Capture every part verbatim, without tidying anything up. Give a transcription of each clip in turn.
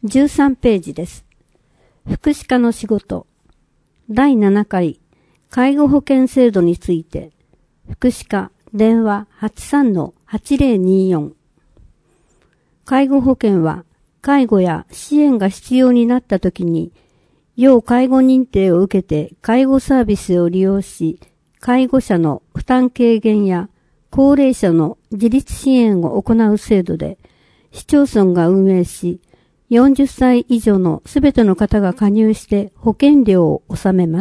じゅうさんページです。福祉課の仕事。だいななかい、介護保険制度について。福祉課、電話 はちさんのはちぜろによん。介護保険は、介護や支援が必要になったときに、要介護認定を受けて介護サービスを利用し、介護者の負担軽減や高齢者の自立支援を行う制度で、市町村が運営し、よんじゅっさい以上のすべての方が加入して保険料を納めます。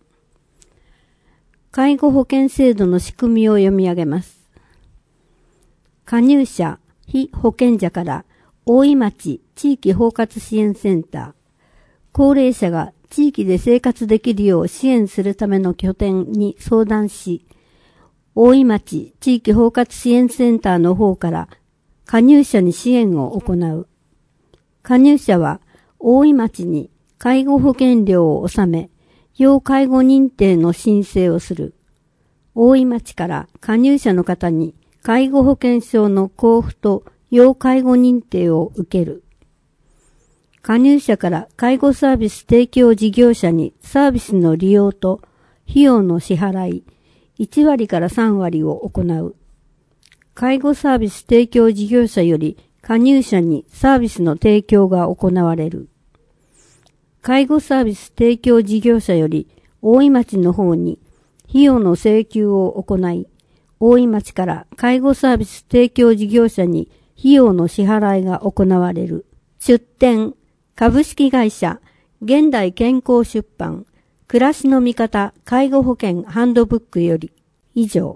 介護保険制度の仕組みを読み上げます。加入者、被保険者から大井町地域包括支援センター、高齢者が地域で生活できるよう支援するための拠点に相談し、大井町地域包括支援センターの方から加入者に支援を行う。加入者は大井町に介護保険料を納め、要介護認定の申請をする。大井町から加入者の方に介護保険証の交付と要介護認定を受ける。加入者から介護サービス提供事業者にサービスの利用と費用の支払い、いちわりからさんわりを行う。介護サービス提供事業者より加入者にサービスの提供が行われる。介護サービス提供事業者より大井町の方に費用の請求を行い、大井町から介護サービス提供事業者に費用の支払いが行われる。出典、株式会社、現代健康出版、暮らしの味方介護保険ハンドブックより以上。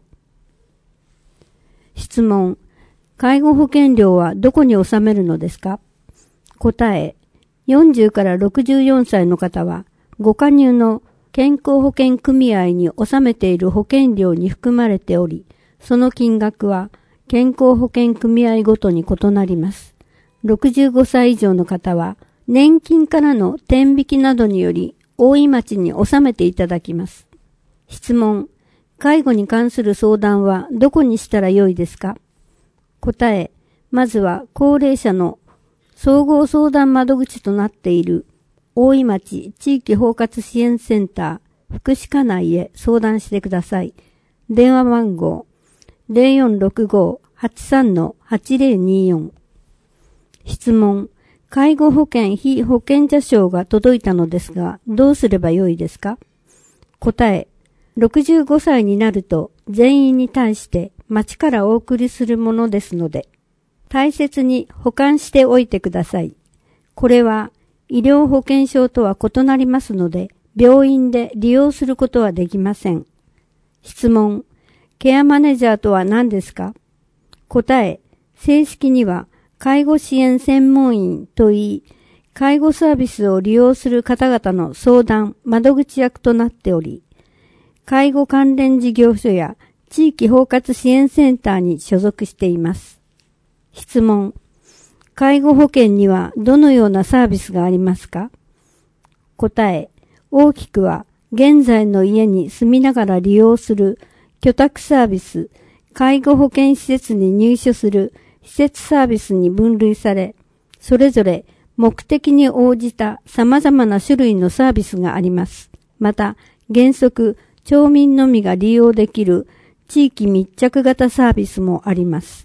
質問、介護保険料はどこに納めるのですか？答え、よんじゅうからろくじゅうよんさいの方は、ご加入の健康保険組合に納めている保険料に含まれており、その金額は健康保険組合ごとに異なります。ろくじゅうごさい以上の方は、年金からの転引きなどにより、大井町に納めていただきます。質問、介護に関する相談はどこにしたらよいですか？答え、まずは高齢者の総合相談窓口となっている大井町地域包括支援センター福祉課内へ相談してください。電話番号 ゼロよんろくご はちさんのはちぜろによん。質問、介護保険被保険者証が届いたのですが、どうすればよいですか？答え、ろくじゅうごさいになると全員に対して町からお送りするものですので、大切に保管しておいてください。これは医療保険証とは異なりますので、病院で利用することはできません。質問、ケアマネージャーとは何ですか？答え、正式には介護支援専門員といい、介護サービスを利用する方々の相談、窓口役となっており、介護関連事業所や地域包括支援センターに所属しています。質問、介護保険にはどのようなサービスがありますか？答え、大きくは現在の家に住みながら利用する居宅サービス、介護保険施設に入所する施設サービスに分類され、それぞれ目的に応じた様々な種類のサービスがあります。また、原則、町民のみが利用できる地域密着型サービスもあります。